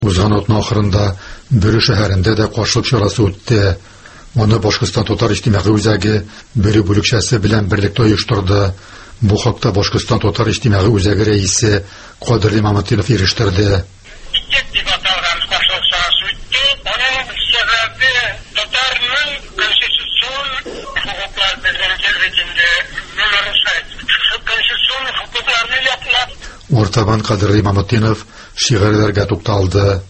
Узган атна ахырында Бөрі шәһәрендә дә каршылык чарасы үтте. Аны Башкортстан татар иҗтимагый үзәге Бөрі бүлекчәсе белән берлектә оештырды. Бу хакта Башкортстан татар иҗтимагый үзәге рәисе Кадерле Маматинов ирештирде. Ортабан Кадерле Маматинов шигырьләргә тукталды.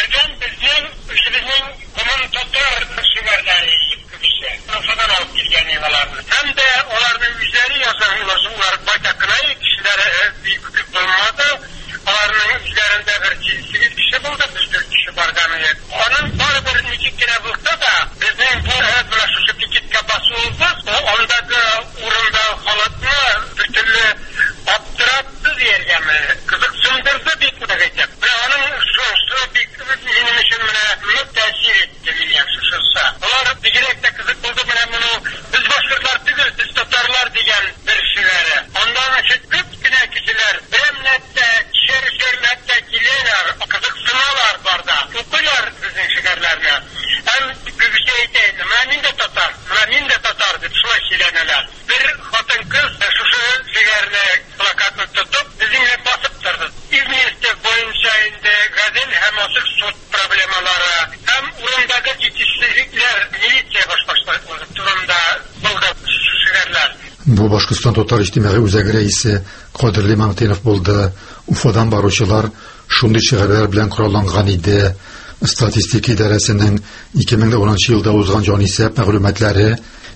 Бу Башкортстан татар иҗтимагый үзәге рәисе Кадерле Маматинов булды. Уфадан баручылар шундый шигырьләр белән коралланган иде. Статистика идарәсенең 2010 елда узган җанисәп мәгълүматлары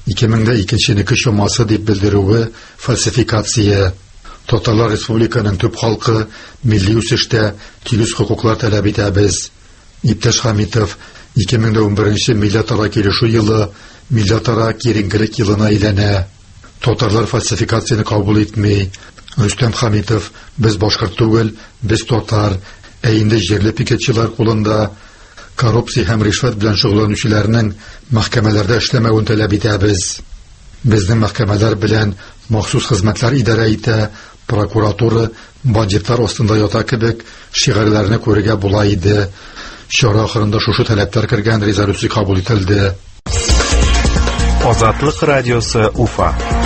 2002 чамасы дип белдерүе фальсификация. Татарлар республиканың төп халкы милли үсештә килүс хокуклар таләп итәбез. Иптәш Хамитов 2011 милләтара килешү елы милләтара кирингелек елына әйләнә. Татарлар фальсификацияны кабул итми. Рөстәм Хамитов, без башкорт түгел, без татар. Инде җирле пикетчылар кулында коррупция һәм ришвәт белән шөгыльләнүчеләрнең мәхкәмәләрдә эшләмәвен таләп итәбез. Безнең мәхкәмәләр белән махсус хезмәтләр идарә итә, прокуратура бандитлар астында ята кебек шигырьләрне күрергә була иде. Чара ахырында шушы таләпләр кергән резолюция кабул ителде. Азатлык радиосы Уфа.